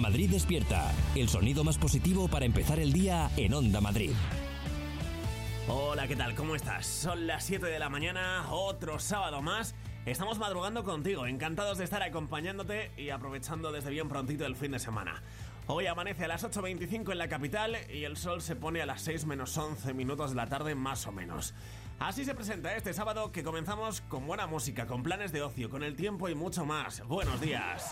Madrid despierta, el sonido más positivo para empezar el día en Onda Madrid. Hola, ¿qué tal? ¿Cómo estás? Son las 7 de la mañana, otro sábado más. Estamos madrugando contigo, encantados de estar acompañándote y aprovechando desde bien prontito el fin de semana. Hoy amanece a las 8:25 en la capital y el sol se pone a las 6 menos 11 minutos de la tarde más o menos. Así se presenta este sábado, que comenzamos con buena música, con planes de ocio, con el tiempo y mucho más. Buenos días.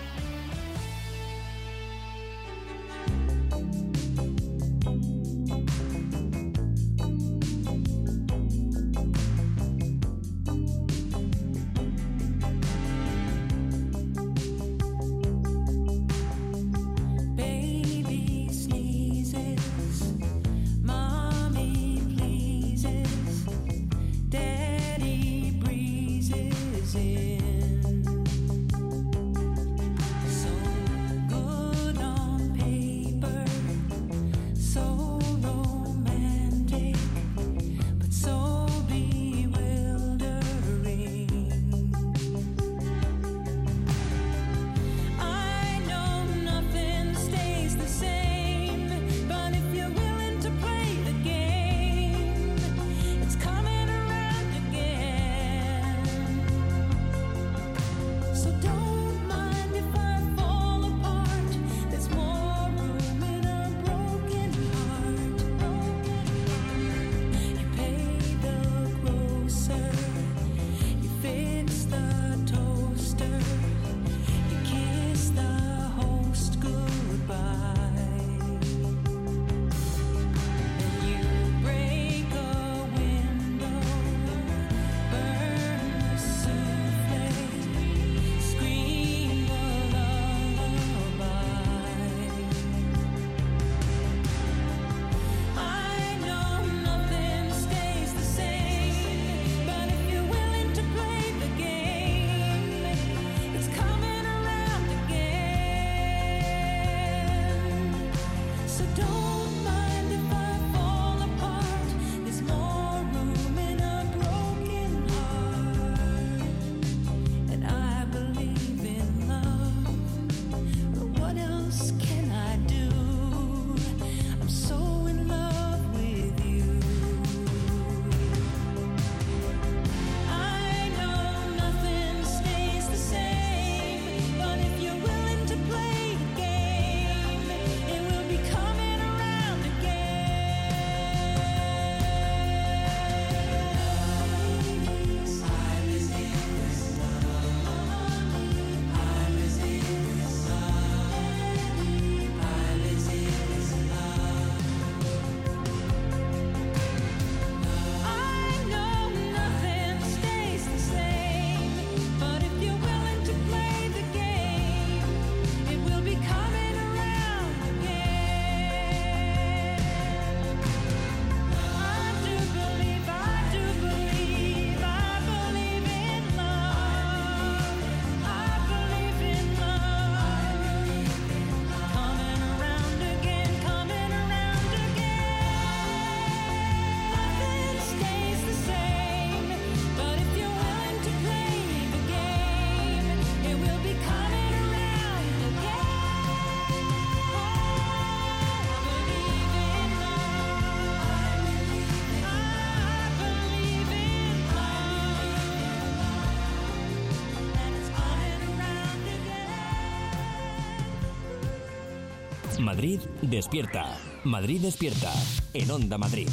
Madrid despierta. Madrid despierta en Onda Madrid.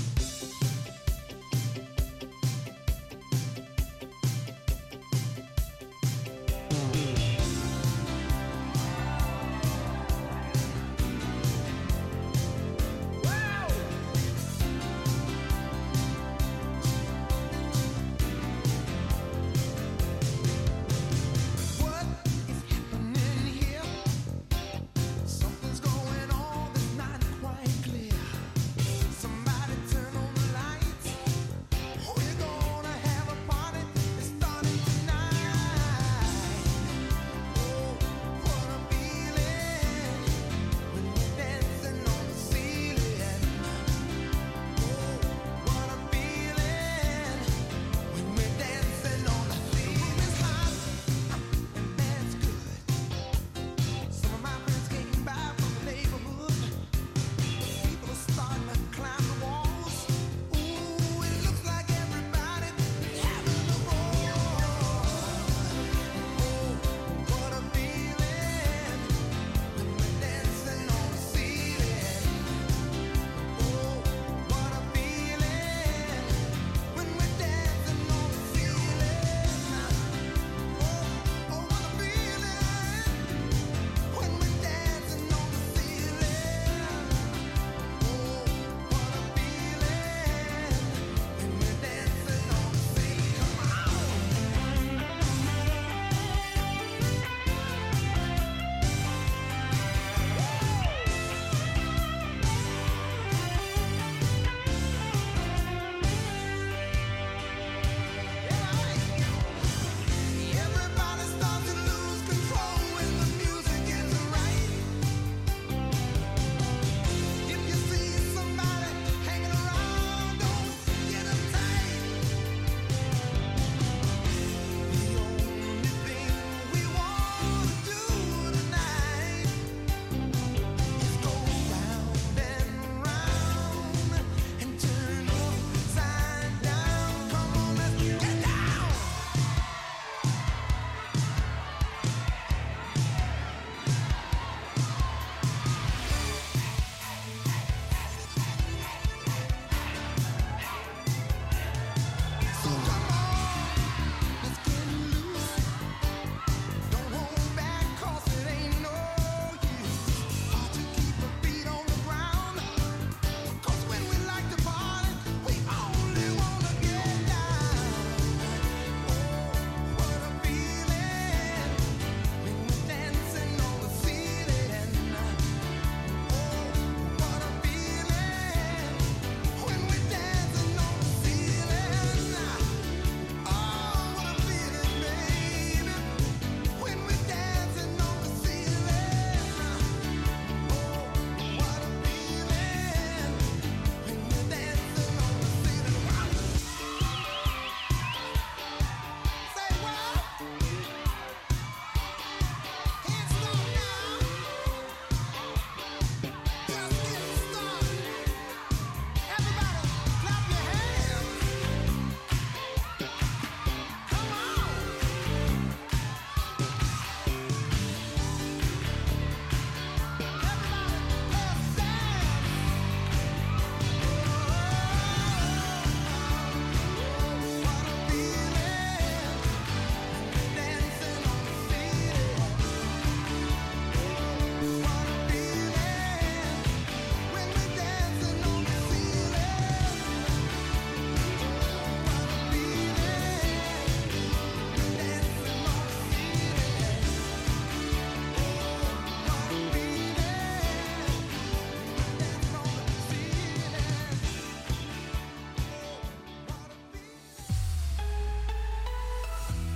Something's going on that's not quite clear. Somebody turn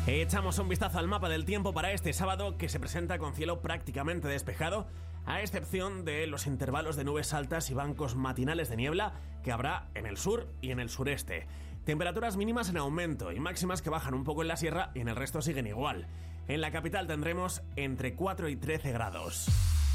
Echamos un vistazo al mapa del tiempo para este sábado, que se presenta con cielo prácticamente despejado, a excepción de los intervalos de nubes altas y bancos matinales de niebla que habrá en el sur y en el sureste. Temperaturas mínimas en aumento y máximas que bajan un poco en la sierra y en el resto siguen igual. En la capital tendremos entre 4 y 13 grados.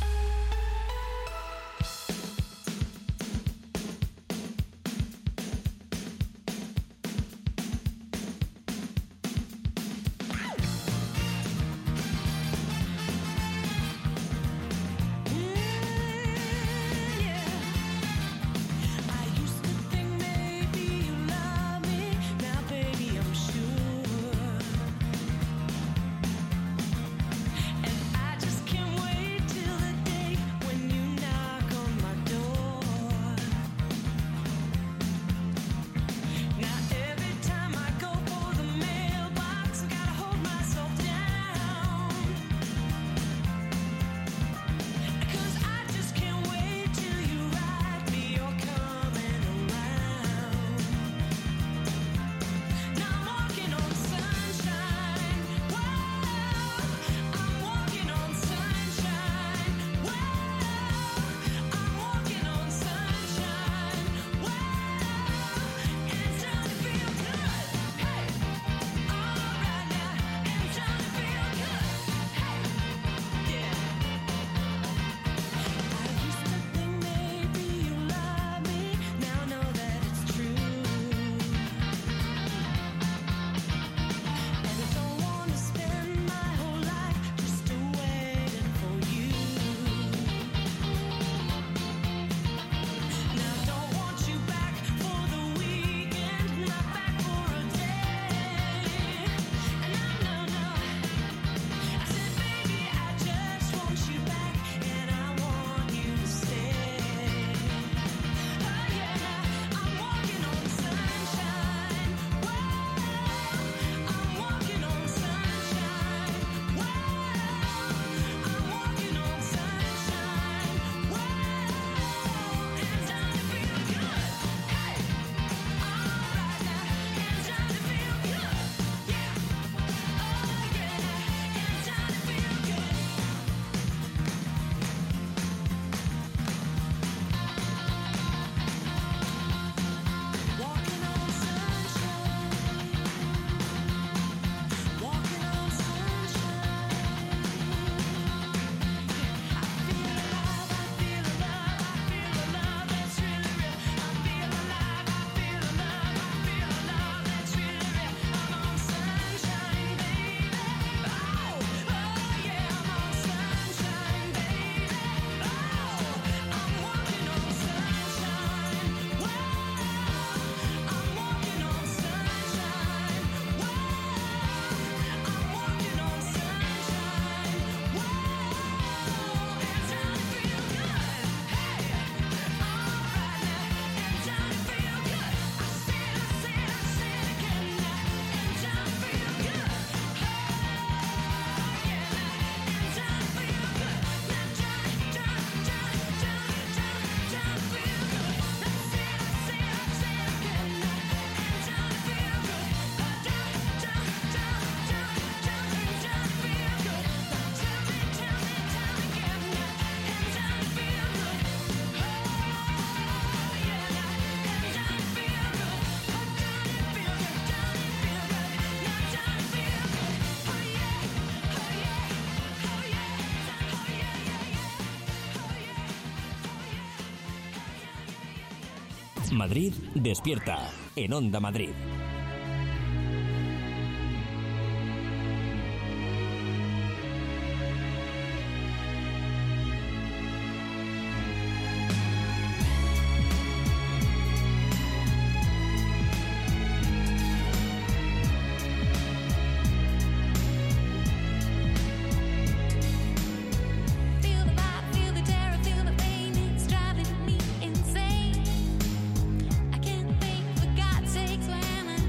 Madrid despierta en Onda Madrid. I can't think for God's sakes when I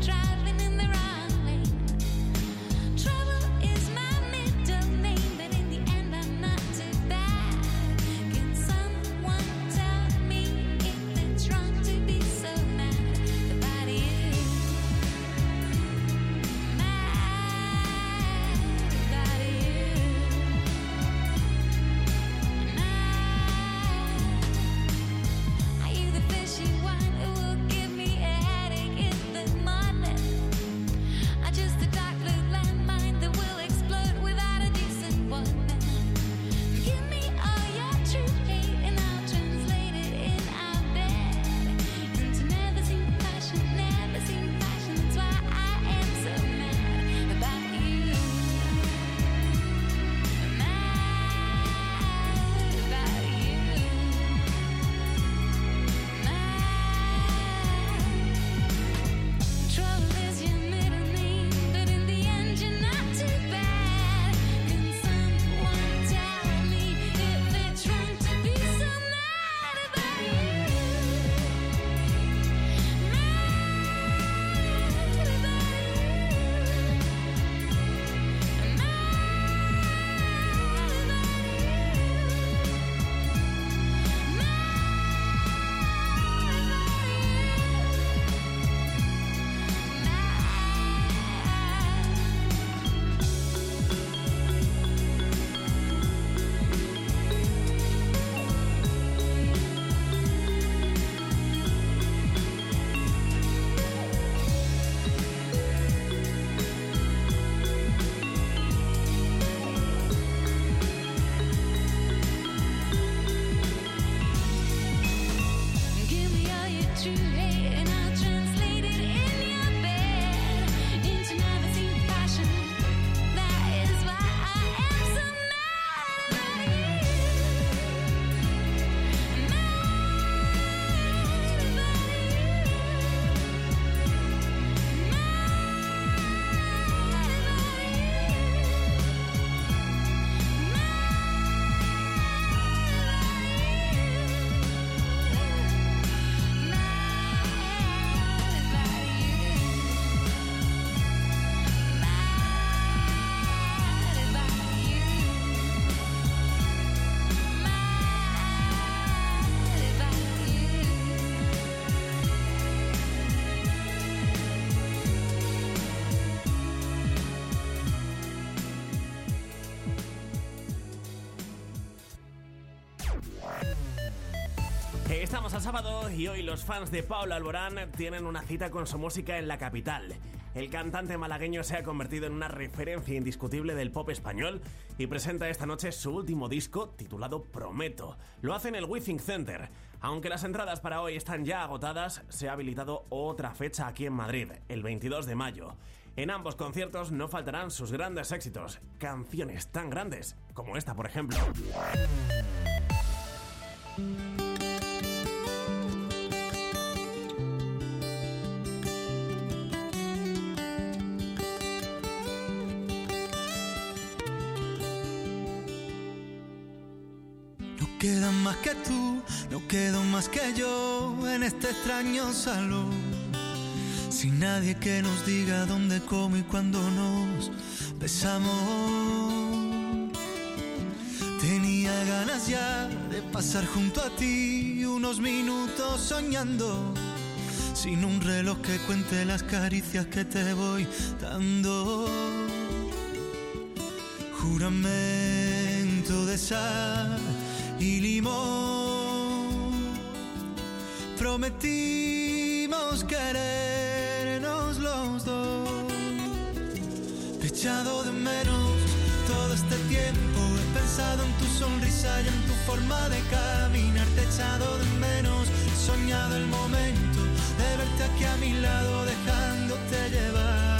Estamos a sábado y hoy los fans de Pablo Alborán tienen una cita con su música en la capital. El cantante malagueño se ha convertido en una referencia indiscutible del pop español y presenta esta noche su último disco titulado Prometo. Lo hace en el WeThink Center. Aunque las entradas para hoy están ya agotadas, se ha habilitado otra fecha aquí en Madrid, el 22 de mayo. En ambos conciertos no faltarán sus grandes éxitos, canciones tan grandes como esta, por ejemplo. No quedan más que tú, no quedo más que yo en este extraño salón. Sin nadie que nos diga dónde, cómo y cuándo nos besamos. Tenía ganas ya de pasar junto a ti unos minutos soñando, sin un reloj que cuente las caricias que te voy dando. Juramento de sal y limón, prometimos querernos los dos. Te he echado de menos todo este tiempo, he pensado en tu sonrisa y en tu forma de caminar. Te he echado de menos, he soñado el momento de verte aquí a mi lado, dejándote llevar.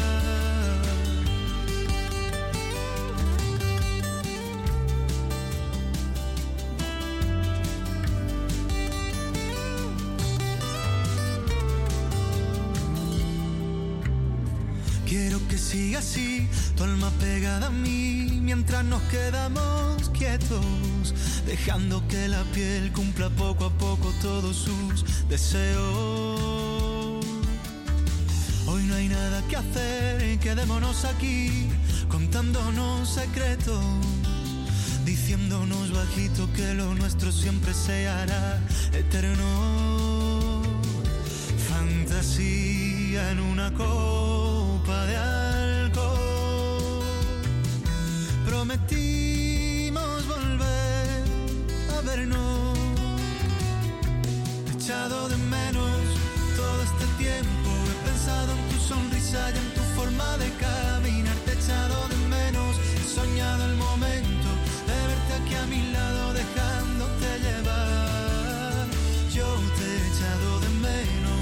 Quiero que siga así, tu alma pegada a mí, mientras nos quedamos quietos, dejando que la piel cumpla poco a poco todos sus deseos. Hoy no hay nada que hacer, quedémonos aquí, contándonos secretos, diciéndonos bajito que lo nuestro siempre se hará eterno. Fantasía en una copa de alcohol, prometimos volver a vernos. Te he echado de menos todo este tiempo, he pensado en tu sonrisa y en tu forma de caminar. Te he echado de menos, he soñado el momento de verte aquí a mi lado, dejándote llevar. Yo te he echado de menos,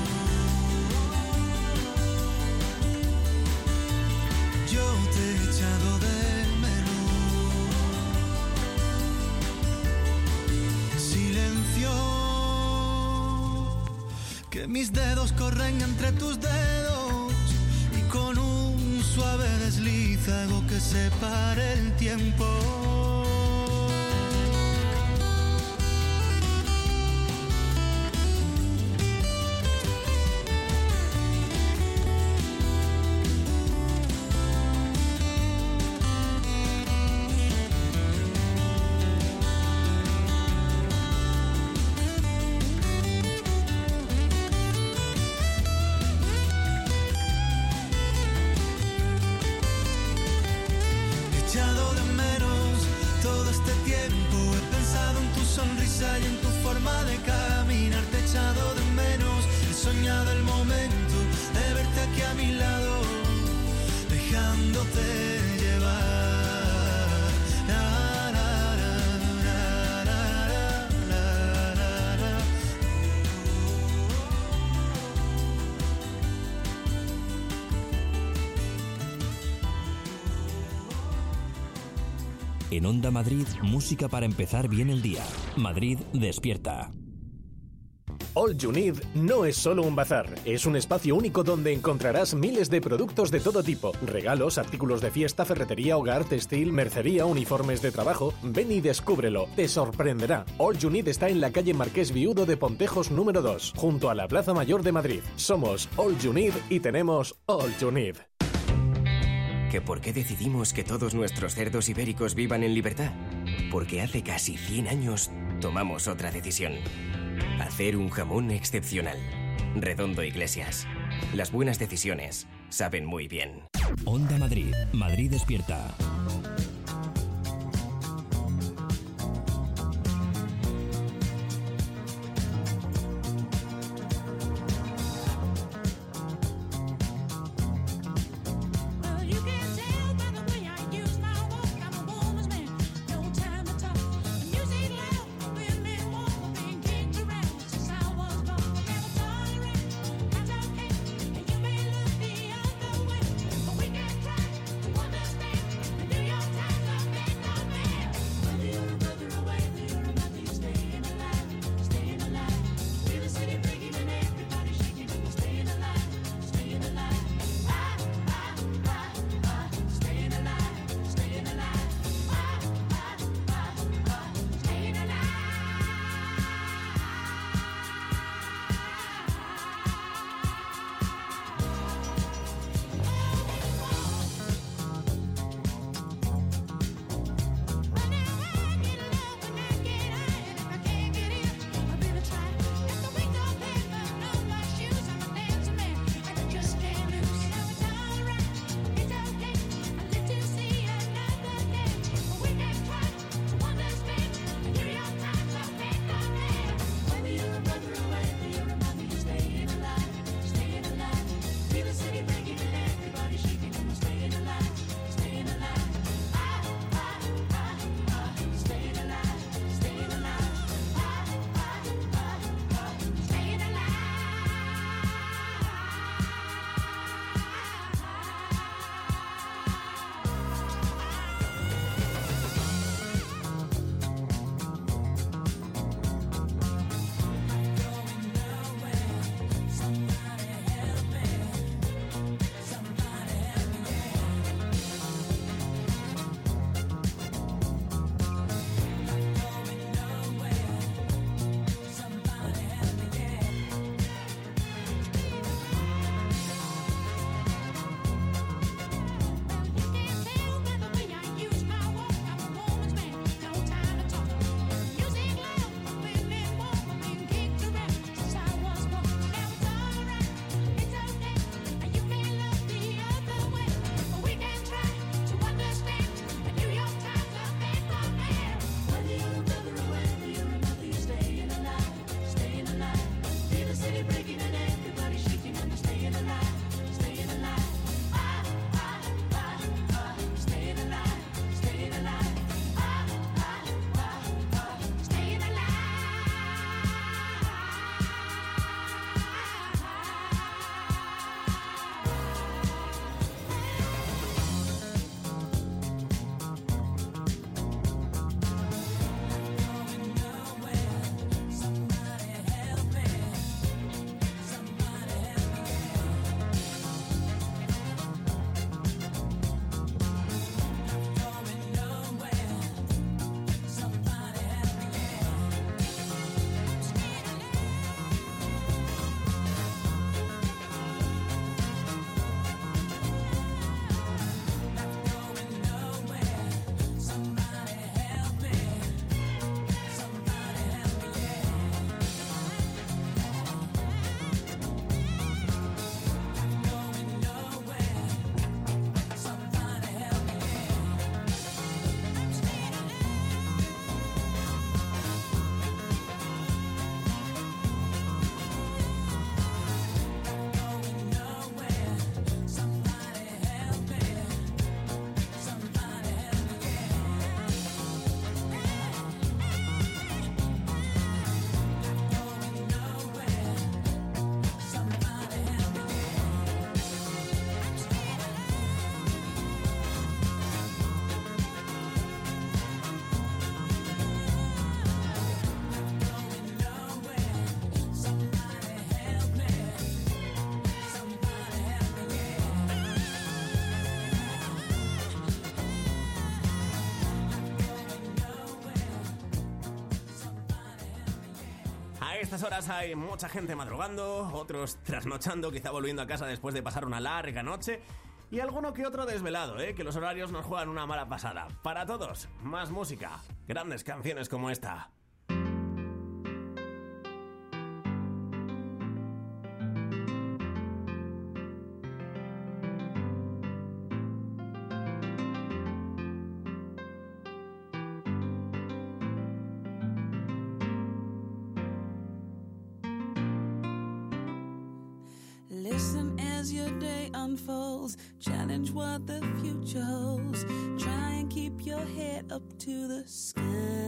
yo te he echado de menos. Silencio, que mis dedos corren entre tus dedos y con un suave desliz hago que se pare el tiempo. Y en tu forma de caminar te he echado de menos, he soñado el momento de verte aquí a mi lado, dejándote llevar. La, la, la, la, la, la, la, la. En Onda Madrid, música para empezar bien el día. Madrid despierta. All You Need no es solo un bazar, es un espacio único donde encontrarás miles de productos de todo tipo. Regalos, artículos de fiesta, ferretería, hogar, textil, mercería, uniformes de trabajo. Ven y descúbrelo, te sorprenderá. All You Need está en la calle Marqués Viudo de Pontejos número 2, junto a la Plaza Mayor de Madrid. Somos All You Need y tenemos All You Need. ¿Que por qué decidimos que todos nuestros cerdos ibéricos vivan en libertad? Porque hace casi 100 años tomamos otra decisión. Hacer un jamón excepcional. Redondo Iglesias. Las buenas decisiones saben muy bien. Onda Madrid. Madrid despierta. A estas horas hay mucha gente madrugando, otros trasnochando, quizá volviendo a casa después de pasar una larga noche, y alguno que otro desvelado, que los horarios nos juegan una mala pasada. Para todos, más música, grandes canciones como esta. Listen as your day unfolds, challenge what the future holds. Try and keep your head up to the sky.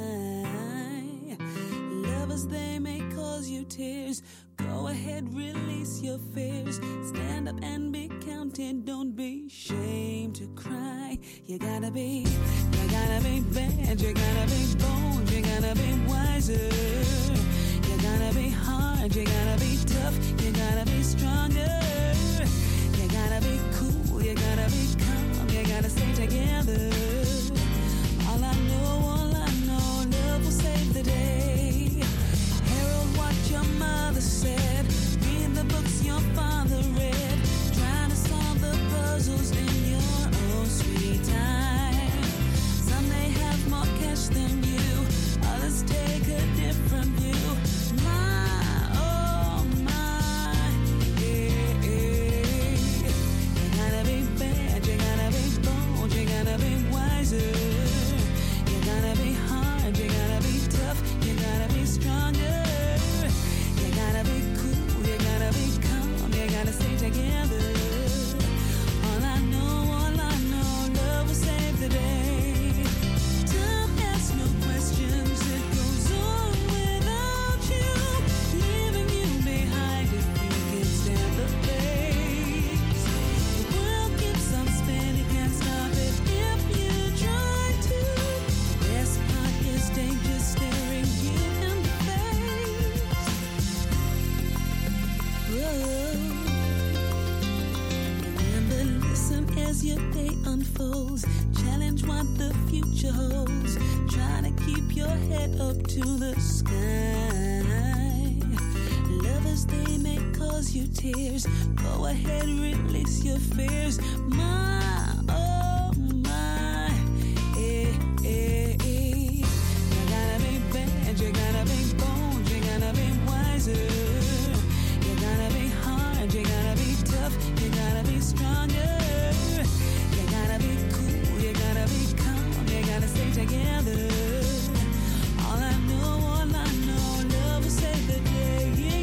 Lovers, they may cause you tears. Go ahead, release your fears. Stand up and be counted, don't be ashamed to cry. You gotta be bad, you gotta be bold, you gotta be wiser. You gotta be hard, you gotta be tough, you gotta be stronger. You gotta be cool, you gotta be calm, you gotta stay together. All I know, love will save the day. Herald what your mother said, read the books your father read. Try to solve the puzzles in your own sweet time. Some may have more cash than you, others take a different view. Tears, go ahead, release your fears. My, oh my, You gotta be bad, you gotta be bold, you gotta be wiser. You gotta be hard, you gotta be tough, you gotta be stronger. You gotta be cool, you gotta be calm, you gotta stay together. All I know, love will save the day.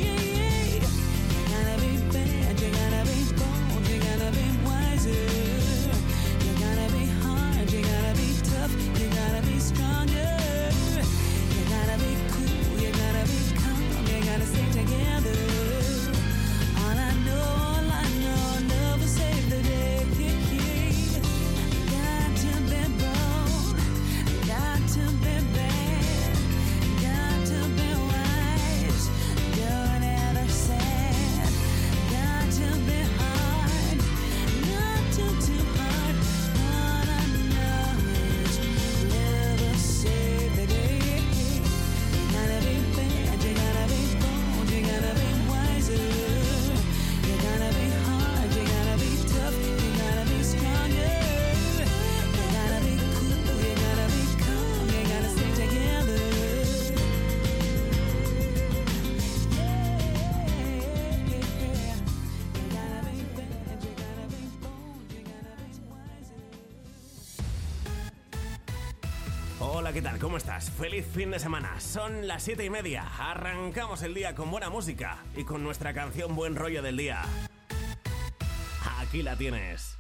Hola, ¿qué tal? ¿Cómo estás? Feliz fin de semana. Son las 7:30. Arrancamos el día con buena música y con nuestra canción Buen Rollo del día. Aquí la tienes.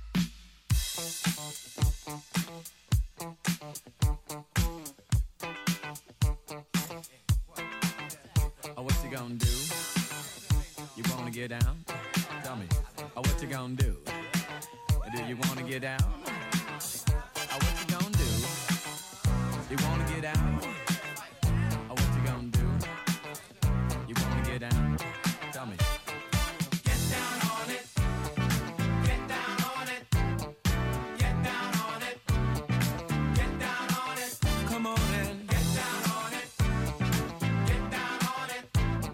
Oh, what you gonna do? You wanna get down? Tell me. Oh, what you gonna do? Do you wanna get down? Oh, what you gonna do? You wanna get out? Oh, what you gonna do? You wanna get down? Tell me. Get down on it. Get down on it. Get down on it. Get down on it. Come on in. Get down on it. Get down on it.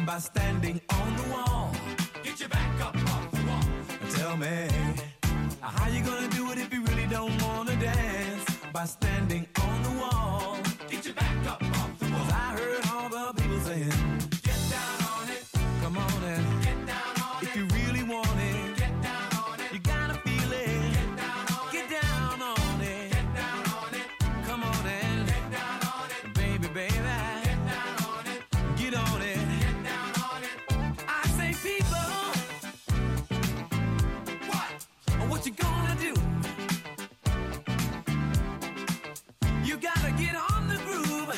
by standing on the wall. Get your back up off the wall. Tell me, how you gonna do it if you really don't wanna dance? By standing on the wall. Get your back up off the wall. 'Cause I heard all the people saying, get down on it. Come on and get down on it. If you really want it, get down on it. You gotta feel it. Get down on it. Get down on it. Get down on it. Come on and get down on it. Baby, baby. Get down on it. Get on it. Get down on it. I say people, what you gonna do? You gotta get on the groove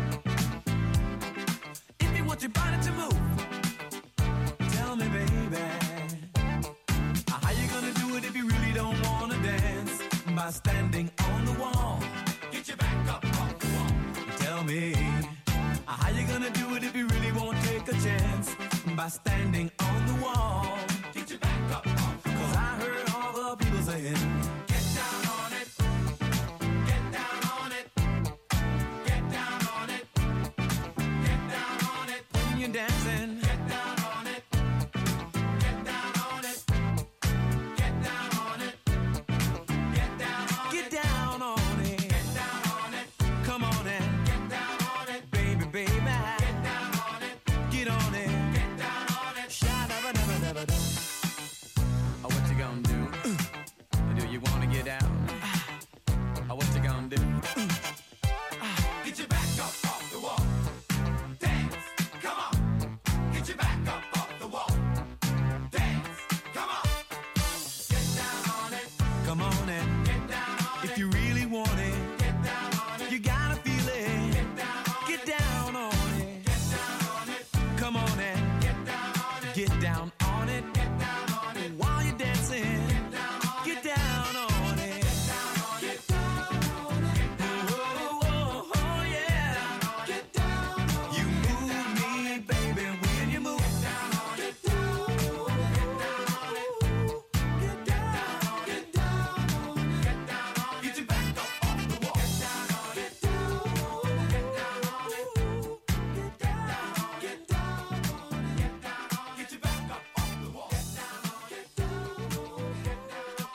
if you want your body to move. Tell me, baby, how you gonna do it if you really don't wanna dance? By standing on the wall. Get your back up off the wall. Tell me, how you gonna do it if you really won't take a chance? By standing on the wall. Get your back up off the wall. 'Cause I heard all the people saying, get down on it. Get down on it. Get down on it. Get down on it. When you're dancing, get down on it. Get down on it. Get down on it. Get down on it. Get down on it. Get down on it. Come on and get down on it. Baby, baby. Get down on it. Get on it. Get down on it. Sha-da-ba-da-ba-da-ba-da. What you gonna do? Do you wanna get down? What you gonna do? Get your back up off the wall. Dance, come on. Get your back up off the wall. Dance, come on. Get down on it. Come on and get down on it. If you really want it, get down on it. You gotta feel it. Get down on it. Get down on it. Get down on it. Come on and get down on it. Get down on it. Get down on it. While you're dancing, get down on it. Get down on it. Get down on it. Get down on it. Oh, oh, oh, yeah. Get down on it. You move me, baby, when you move. Get down on it. Get down on it. Get down on it. Get down on it. Get down on it. Get down on it. Get your back up off the wall. Get down on it. Get down on it. Get down on it. Get down on it. Get down on it. Get down on it. Get your back up off the wall. Get down on it. Get down on it. Get down on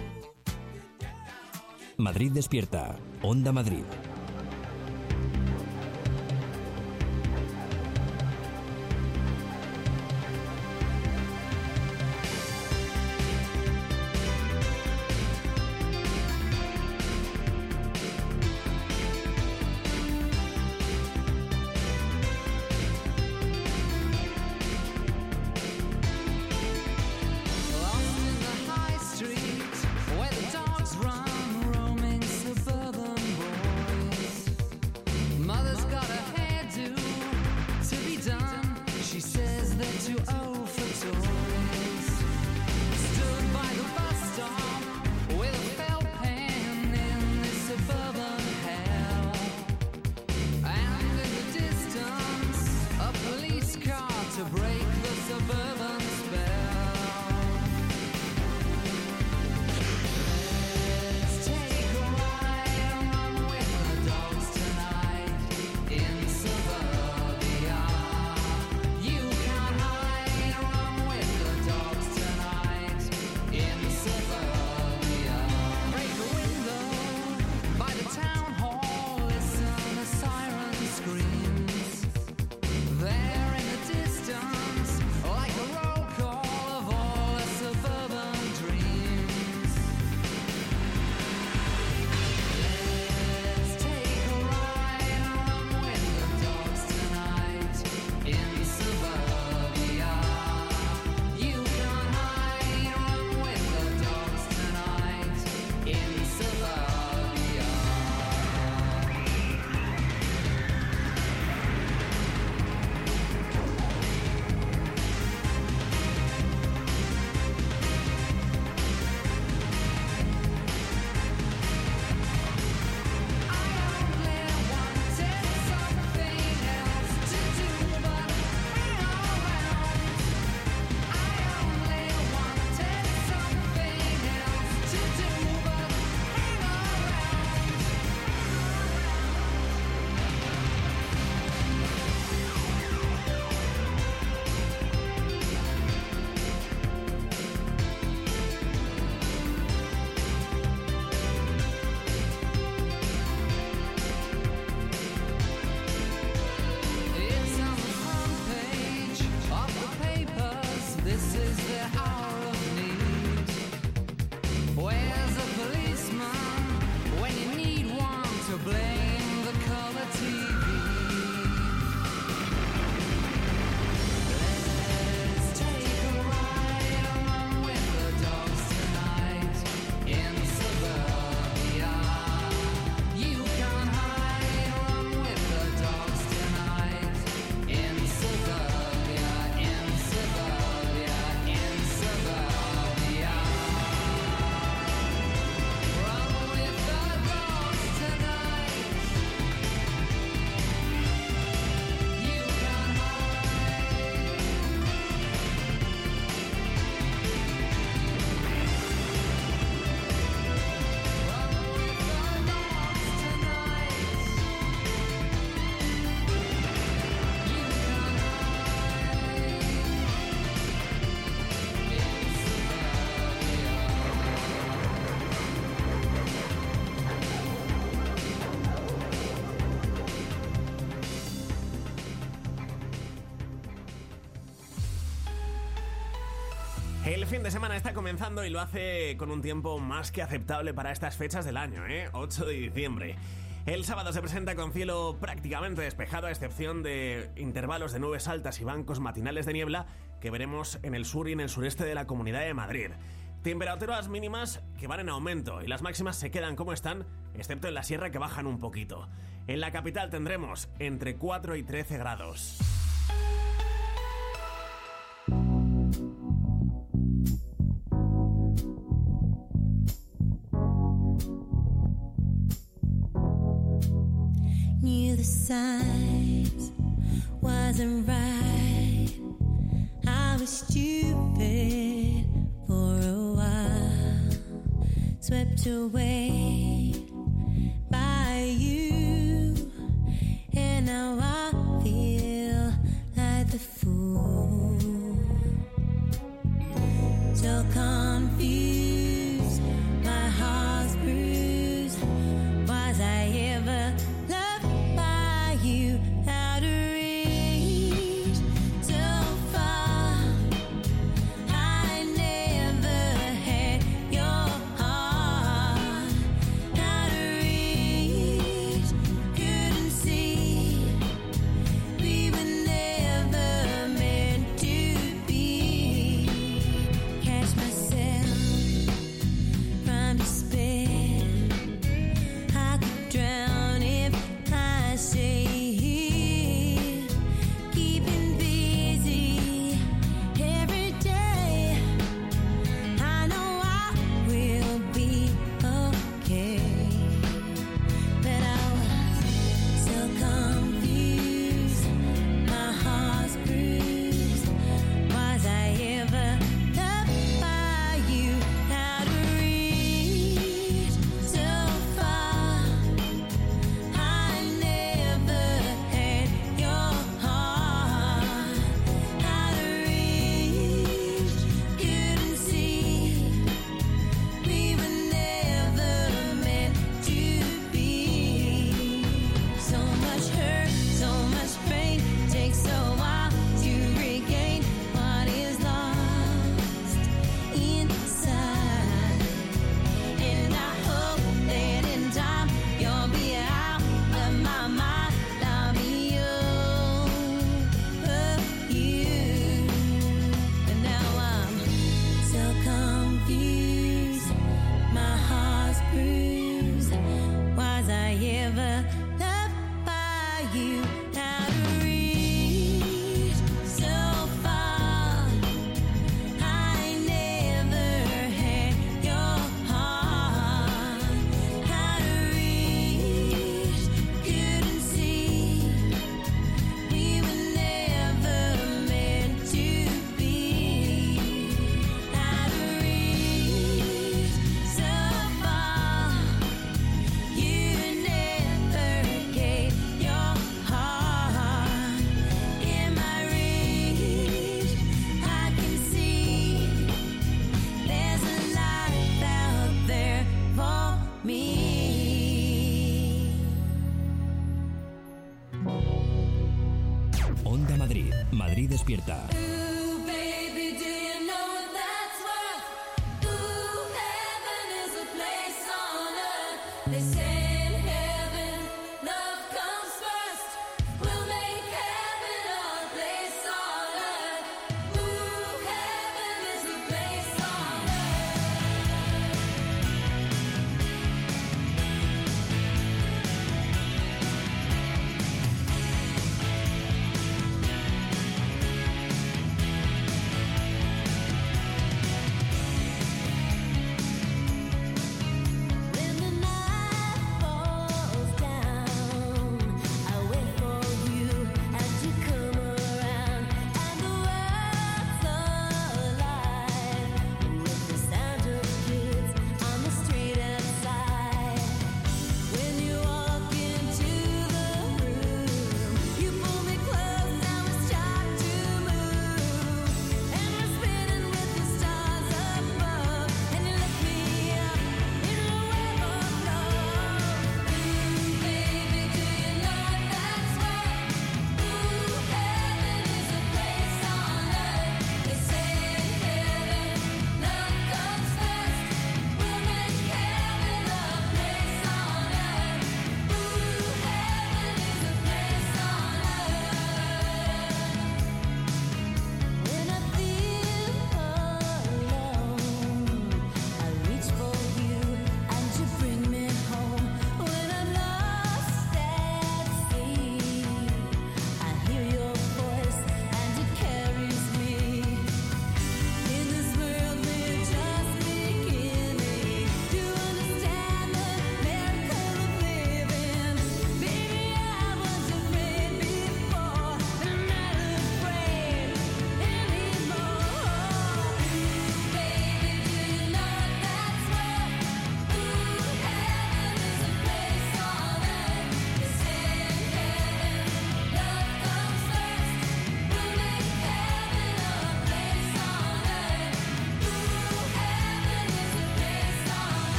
it. Madrid despierta. Onda Madrid. Lost in the high street where the dogs run, roaming suburban boys. blame the color TV. Let's take a ride along with the dogs tonight in suburbia. You can hide along with the dogs tonight in suburbia, in suburbia, in suburbia. Run with the dogs tonight. You can hide. Run with the dogs tonight. You can El fin de semana está comenzando y lo hace con un tiempo más que aceptable para estas fechas del año, 8 de diciembre. El sábado se presenta con cielo prácticamente despejado, a excepción de intervalos de nubes altas y bancos matinales de niebla que veremos en el sur y en el sureste de la Comunidad de Madrid. Temperaturas mínimas que van en aumento y las máximas se quedan como están, excepto en la sierra, que bajan un poquito. En la capital tendremos entre 4 y 13 grados. Knew the signs wasn't right. I was stupid for a while, swept away by you, and now I feel like the fool. So confused, my heart's bruised. Was I ever loved by you? Out of reach, so far. I never had your heart. Out of reach, couldn't see. We were never meant to be. Catch myself from despair. I could drown if I stay here, keeping busy every day. I know I will be okay, but I was so confused, my heart's bruised. Was I ever loved by you? Out of reach, so far. I never had your heart. Out of reach, couldn't see. We were never meant to be. So much hurt, so much pain. Takes a while to regain what is lost inside. And I hope that in time you'll be out of my mind. I'll be over you. But now I'm so confused, my heart's bruised. Was I ever loved by you? Out of reach, so far. I never had your heart. Out of reach, couldn't see. We were never meant to be. Out of reach, so far. You never gave your heart. In my reach, I can see there's a life out there for me. Onda Madrid. Madrid despierta. Ooh, baby, do you know what that's worth? Ooh, heaven is a place on earth. They say in heaven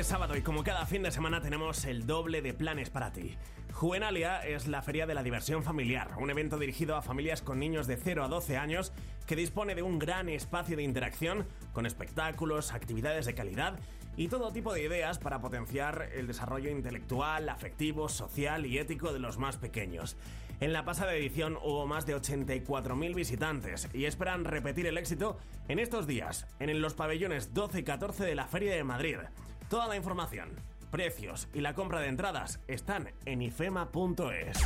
sábado y como cada fin de semana tenemos el doble de planes para ti. Juvenalia es la feria de la diversión familiar, un evento dirigido a familias con niños de 0 a 12 años que dispone de un gran espacio de interacción con espectáculos, actividades de calidad y todo tipo de ideas para potenciar el desarrollo intelectual, afectivo, social y ético de los más pequeños. En la pasada edición hubo más de 84.000 visitantes y esperan repetir el éxito en estos días, en los pabellones 12 y 14 de la Feria de Madrid. Toda la información, precios y la compra de entradas están en ifema.es.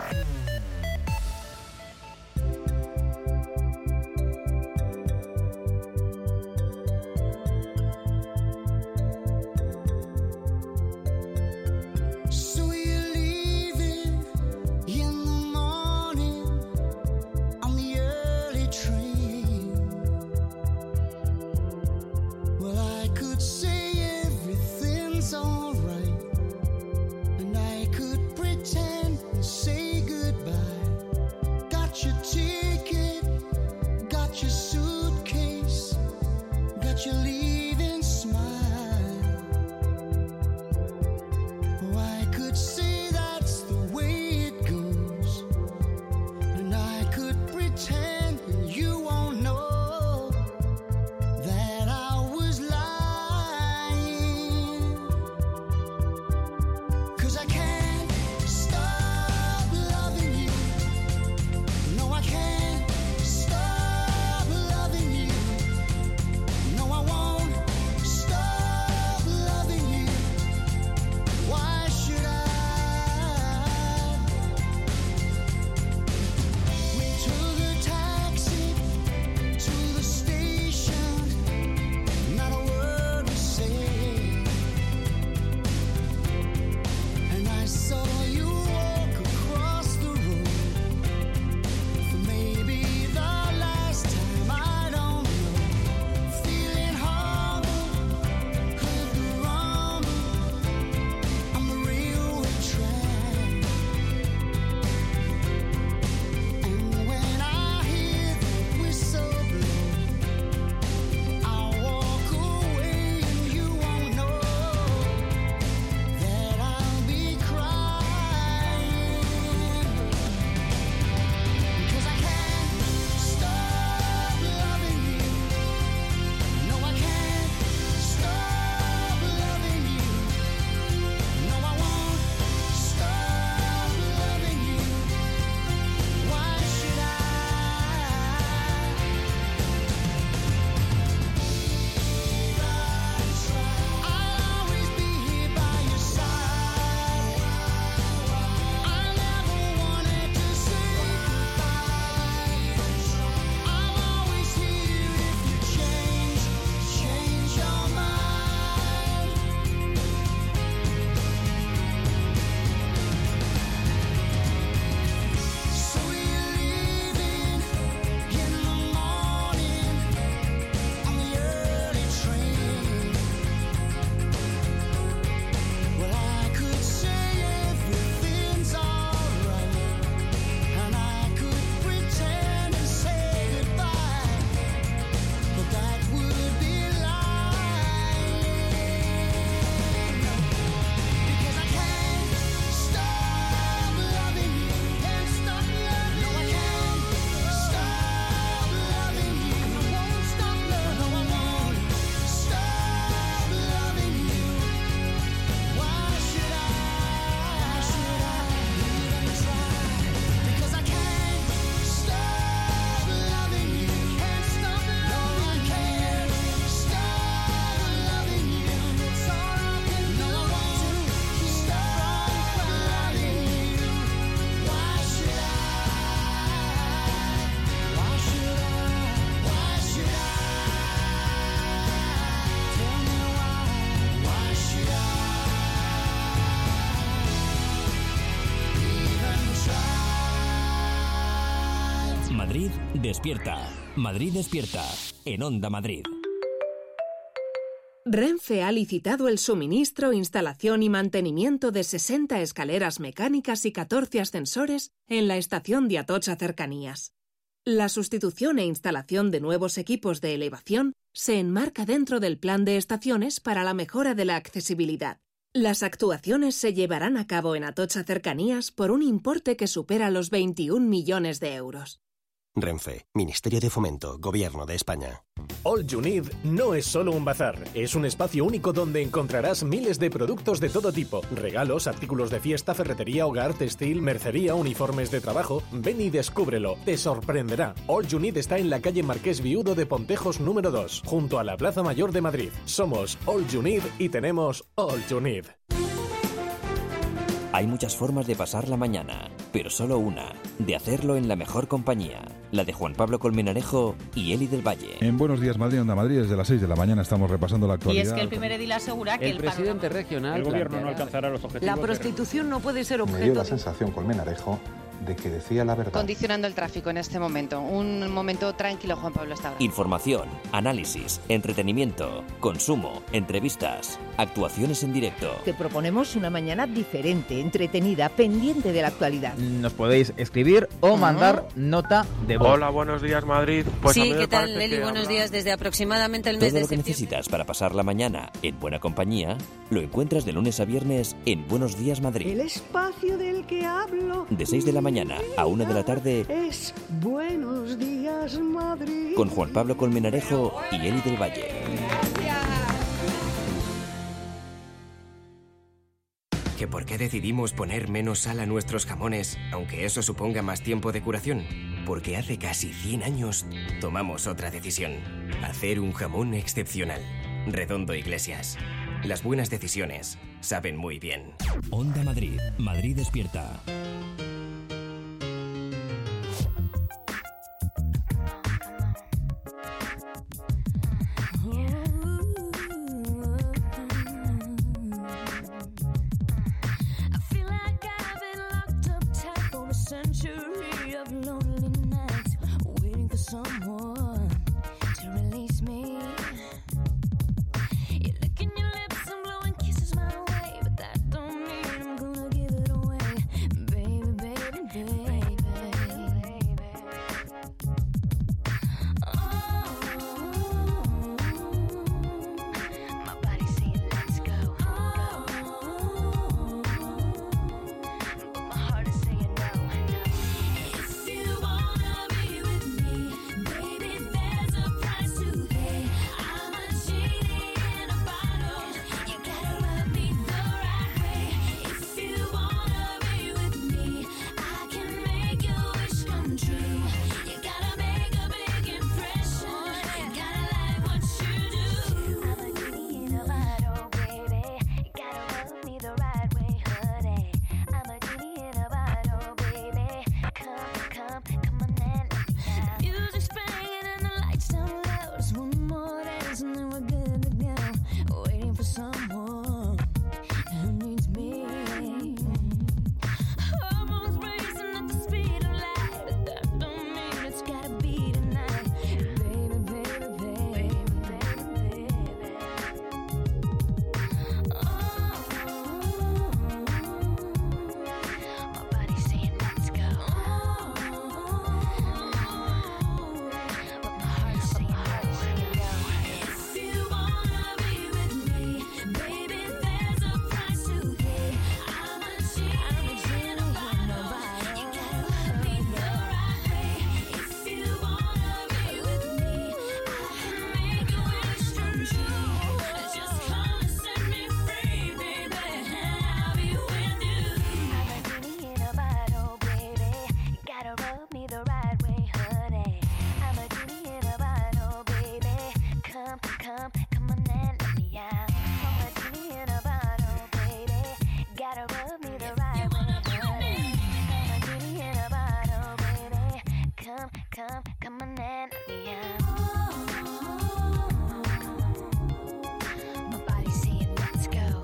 Madrid despierta. Madrid despierta. En Onda Madrid. Renfe ha licitado el suministro, instalación y mantenimiento de 60 escaleras mecánicas y 14 ascensores en la estación de Atocha Cercanías. La sustitución e instalación de nuevos equipos de elevación se enmarca dentro del plan de estaciones para la mejora de la accesibilidad. Las actuaciones se llevarán a cabo en Atocha Cercanías por un importe que supera los 21 millones de euros. Renfe, Ministerio de Fomento, Gobierno de España. All You Need no es solo un bazar, es un espacio único donde encontrarás miles de productos de todo tipo. Regalos, artículos de fiesta, ferretería, hogar, textil, mercería, uniformes de trabajo. Ven y descúbrelo, te sorprenderá. All You Need está en la calle Marqués Viudo de Pontejos número 2, junto a la Plaza Mayor de Madrid. Somos All You Need y tenemos All You Need. Hay muchas formas de pasar la mañana, pero solo una, de hacerlo en la mejor compañía, la de Juan Pablo Colmenarejo y Eli del Valle. En Buenos Días Madrid, Onda Madrid, desde las 6 de la mañana estamos repasando la actualidad. Y es que el primer edil asegura que el presidente regional... El gobierno no alcanzará los objetivos... La prostitución no puede ser objeto... Me dio la sensación, Colmenarejo, de que decía la verdad. Condicionando el tráfico en este momento. Un momento tranquilo, Juan Pablo, hasta ahora. Información, análisis, entretenimiento, consumo, entrevistas, actuaciones en directo. Te proponemos una mañana diferente, entretenida, pendiente de la actualidad. Nos podéis escribir o mandar nota de voz. Hola, buenos días, Madrid. Pues sí, ¿qué tal, Eli? Buenos días. Desde aproximadamente el mes Todo de lo que septiembre. necesitas para pasar la mañana en buena compañía lo encuentras de lunes a viernes en Buenos Días Madrid. El espacio del que hablo. De 6 de la mañana a 1 de la tarde Es Buenos Días Madrid. con Juan Pablo Colmenarejo y Eli del Valle. ¿Que por qué decidimos poner menos sal a nuestros jamones, aunque eso suponga más tiempo de curación? Porque hace casi 100 años tomamos otra decisión. Hacer un jamón excepcional. Redondo Iglesias. Las buenas decisiones saben muy bien. Onda Madrid. Madrid despierta. Century of lonely nights, waiting for someone to release me. You're licking your lips and blowing kisses my way, but that don't mean I'm gonna give it away, baby, baby, baby. Oh, my body's saying let's go, but my heart is saying no. If you wanna be with me, baby, there's a price to pay. I'm a genie in a bottle. You gotta rub me the right way. If you wanna be with me, I can make your wish come true. You gotta make a big impression. You gotta like what you do. I'm a genie in a bottle, baby. You gotta rub me the right way, honey. I'm a genie in a bottle, baby. Come on and let me out. Music's playing and the lights down low. Just one more dance and then we're good to go. Waiting for someone who needs me. Hormones racing at the speed of light, but that don't mean it's gotta be tonight. Baby, baby, baby, baby, baby. My body's saying let's go. But my heart's saying no. If you wanna be with me, baby, there's a price to pay. I'm a genie in a bottle. You gotta rub me the right way. If you wanna be with me, I can make your wish come true. Just come and set me free, baby, and I'll be with you. I'm a genie in a bottle, baby. You gotta rub me the right way, honey. I'm a genie in a bottle, baby. Come on and let me out. I'm a genie in a bottle, baby. Gotta rub me the right way, honey. I'm a genie in a bottle, baby. Come on and let me out. My body's saying let's go,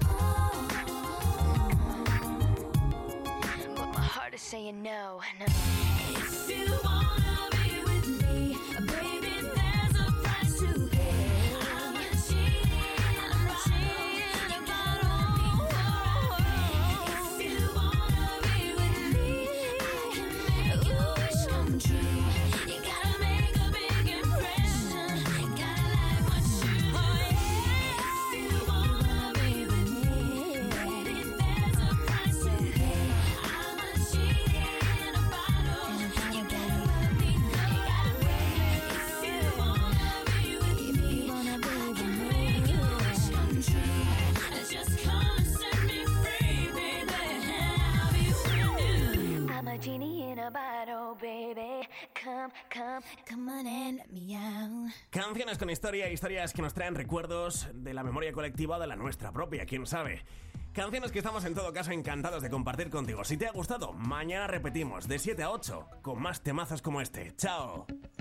but my heart is saying no, no. If you wanna be with me, baby, there's a price to pay. I'm a genie in a bottle. You gotta rub me the right way. If you wanna be with me, I can make your wish come true. You gotta genie in a bottle, baby. Come on and let me out. Canciones con historia, historias que nos traen recuerdos de la memoria colectiva o de la nuestra propia, quién sabe. Canciones que estamos en todo caso encantados de compartir contigo. Si te ha gustado, mañana repetimos de 7 a 8 con más temazos como este. ¡Chao!